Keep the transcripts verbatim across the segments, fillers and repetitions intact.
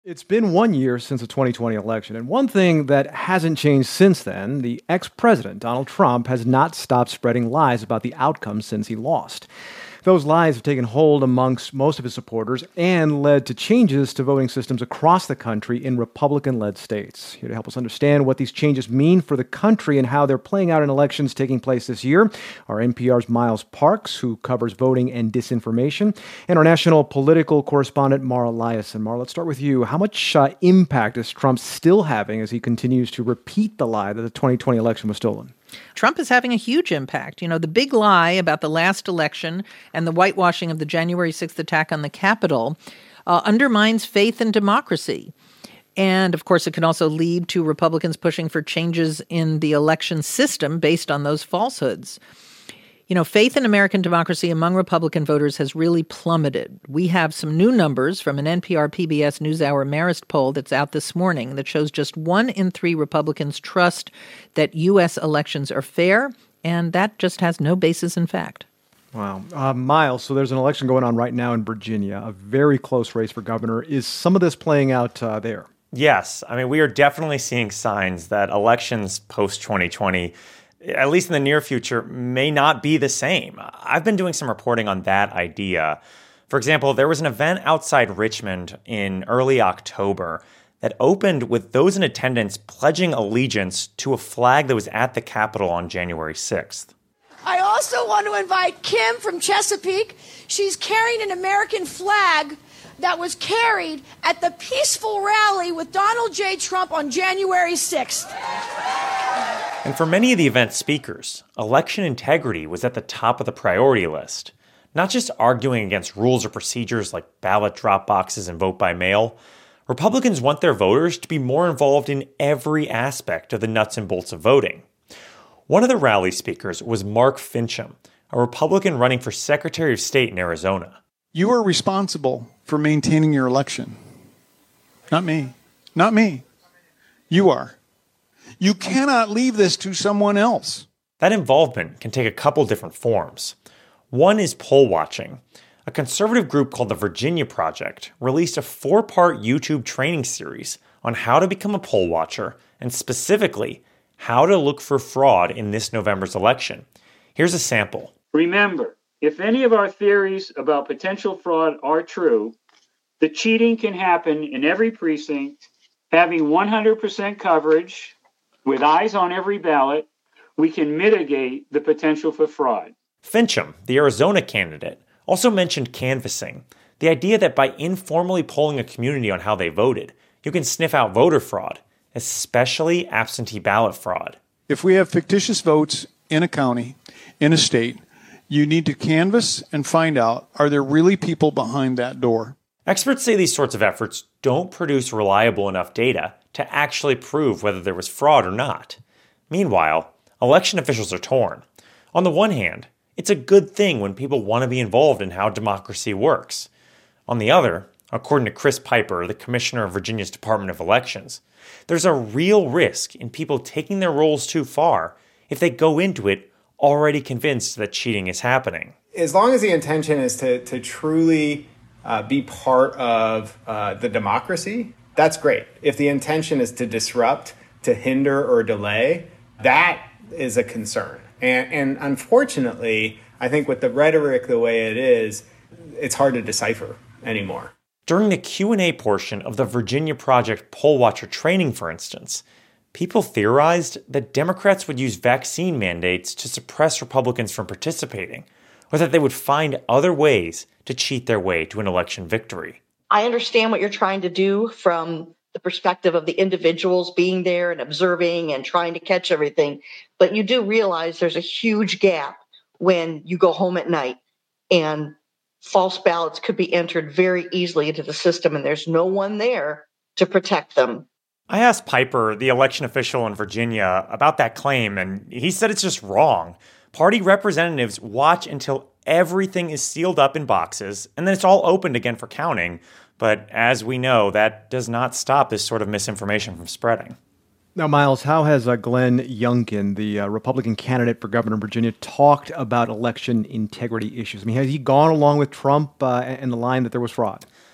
It's been one year since the twenty twenty election, and one thing that hasn't changed since then, the ex-president, Donald Trump, has not stopped spreading lies about the outcome since he lost. Those lies have taken hold amongst most of his supporters and led to changes to voting systems across the country in Republican-led states. Here to help us understand what these changes mean for the country and how they're playing out in elections taking place this year are N P R's Miles Parks, who covers voting and disinformation, and our national political correspondent, Mara Liasson. Mara, let's start with you. How much uh, impact is Trump still having as he continues to repeat the lie that the twenty twenty election was stolen? Trump is having a huge impact. You know, the big lie about the last election and the whitewashing of the January sixth attack on the Capitol uh, undermines faith in democracy. And, of course, it can also lead to Republicans pushing for changes in the election system based on those falsehoods. You know, faith in American democracy among Republican voters has really plummeted. We have some new numbers from an N P R P B S NewsHour Marist poll that's out this morning that shows just one in three Republicans trust that U S elections are fair, and that just has no basis in fact. Wow. Uh, Miles, so there's an election going on right now in Virginia, a very close race for governor. Is some of this playing out uh, there? Yes. I mean, we are definitely seeing signs that elections post twenty twenty, at least in the near future, may not be the same. I've been doing some reporting on that idea. For example, there was an event outside Richmond in early October that opened with those in attendance pledging allegiance to a flag that was at the Capitol on January sixth. I also want to invite Kim from Chesapeake. She's carrying an American flag that was carried at the peaceful rally with Donald J. Trump on January sixth. And for many of the event speakers, election integrity was at the top of the priority list. Not just arguing against rules or procedures like ballot drop boxes and vote by mail. Republicans want their voters to be more involved in every aspect of the nuts and bolts of voting. One of the rally speakers was Mark Finchem, a Republican running for Secretary of State in Arizona. You are responsible for maintaining your election. Not me. Not me. You are. You cannot leave this to someone else. That involvement can take a couple different forms. One is poll watching. A conservative group called the Virginia Project released a four-part YouTube training series on how to become a poll watcher and specifically how to look for fraud in this November's election. Here's a sample. Remember, if any of our theories about potential fraud are true, the cheating can happen in every precinct, having one hundred percent coverage, with eyes on every ballot. We can mitigate the potential for fraud. Finchem, the Arizona candidate, also mentioned canvassing, the idea that by informally polling a community on how they voted, you can sniff out voter fraud, especially absentee ballot fraud. If we have fictitious votes in a county, in a state, you need to canvass and find out, are there really people behind that door? Experts say these sorts of efforts don't produce reliable enough data to actually prove whether there was fraud or not. Meanwhile, election officials are torn. On the one hand, it's a good thing when people want to be involved in how democracy works. On the other, according to Chris Piper, the commissioner of Virginia's Department of Elections, there's a real risk in people taking their roles too far if they go into it already convinced that cheating is happening. As long as the intention is to, to truly uh, be part of uh, the democracy, that's great. If the intention is to disrupt, to hinder or delay, that is a concern. And, and unfortunately, I think with the rhetoric the way it is, it's hard to decipher anymore. During the Q and A portion of the Virginia Project poll watcher training, for instance, people theorized that Democrats would use vaccine mandates to suppress Republicans from participating, or that they would find other ways to cheat their way to an election victory. I understand what you're trying to do from the perspective of the individuals being there and observing and trying to catch everything. But you do realize there's a huge gap when you go home at night and false ballots could be entered very easily into the system and there's no one there to protect them. I asked Piper, the election official in Virginia, about that claim, and he said it's just wrong. Party representatives watch until everything is sealed up in boxes, and then it's all opened again for counting. But as we know, that does not stop this sort of misinformation from spreading. Now, Miles, how has uh, Glenn Youngkin, the uh, Republican candidate for governor of Virginia, talked about election integrity issues? I mean, has he gone along with Trump uh, and the line that there was fraud?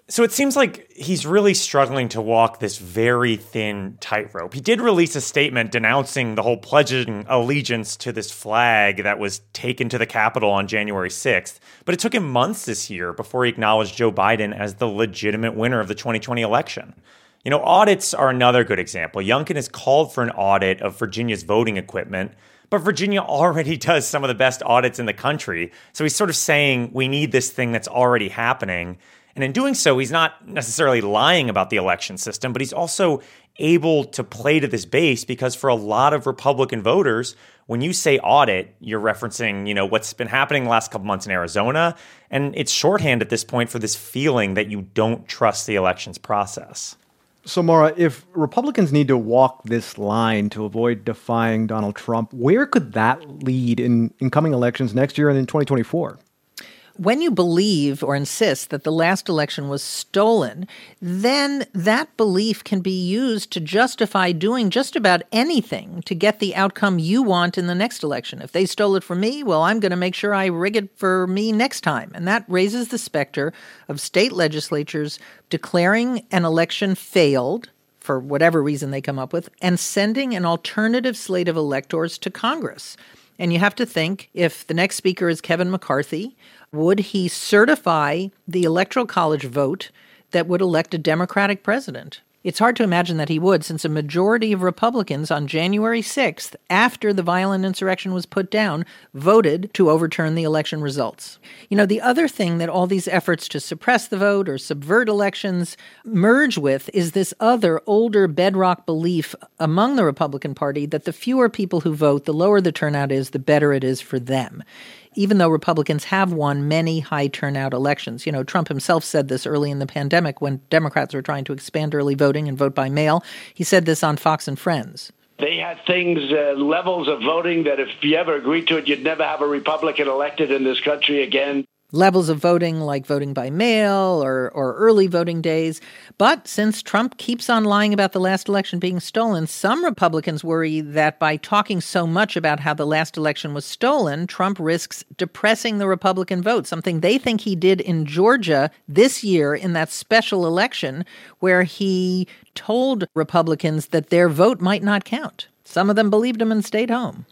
So it seems like he's really struggling to walk this very thin tightrope. He did release a statement denouncing the whole pledging allegiance to this flag that was taken to the Capitol on January sixth, but it took him months this year before he acknowledged Joe Biden as the legitimate winner of the twenty twenty election. You know, audits are another good example. Youngkin has called for an audit of Virginia's voting equipment, but Virginia already does some of the best audits in the country. So he's sort of saying we need this thing that's already happening. And in doing so, he's not necessarily lying about the election system, but he's also able to play to this base because for a lot of Republican voters, when you say audit, you're referencing, you know, what's been happening the last couple months in Arizona. And it's shorthand at this point for this feeling that you don't trust the elections process. So, Mara, if Republicans need to walk this line to avoid defying Donald Trump, where could that lead in, in coming elections next year and in twenty twenty-four? When you believe or insist that the last election was stolen, then that belief can be used to justify doing just about anything to get the outcome you want in the next election. If they stole it from me, well, I'm going to make sure I rig it for me next time. And that raises the specter of state legislatures declaring an election failed, for whatever reason they come up with, and sending an alternative slate of electors to Congress. And you have to think, if the next speaker is Kevin McCarthy, would he certify the Electoral College vote that would elect a Democratic president? It's hard to imagine that he would, since a majority of Republicans on January sixth, after the violent insurrection was put down, voted to overturn the election results. You know, the other thing that all these efforts to suppress the vote or subvert elections merge with is this other older bedrock belief among the Republican Party that the fewer people who vote, the lower the turnout is, the better it is for them. Even though Republicans have won many high turnout elections. You know, Trump himself said this early in the pandemic when Democrats were trying to expand early voting and vote by mail. He said this on Fox and Friends. They had things, uh, levels of voting that if you ever agreed to it, you'd never have a Republican elected in this country again. Levels of voting like voting by mail or, or early voting days. But since Trump keeps on lying about the last election being stolen, some Republicans worry that by talking so much about how the last election was stolen, Trump risks depressing the Republican vote, something they think he did in Georgia this year in that special election where he told Republicans that their vote might not count. Some of them believed him and stayed home.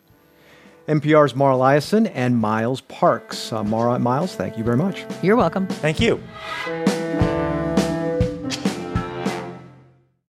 N P R's Mara Liasson and Miles Parks. Uh, Mara and Miles, thank you very much. You're welcome. Thank you.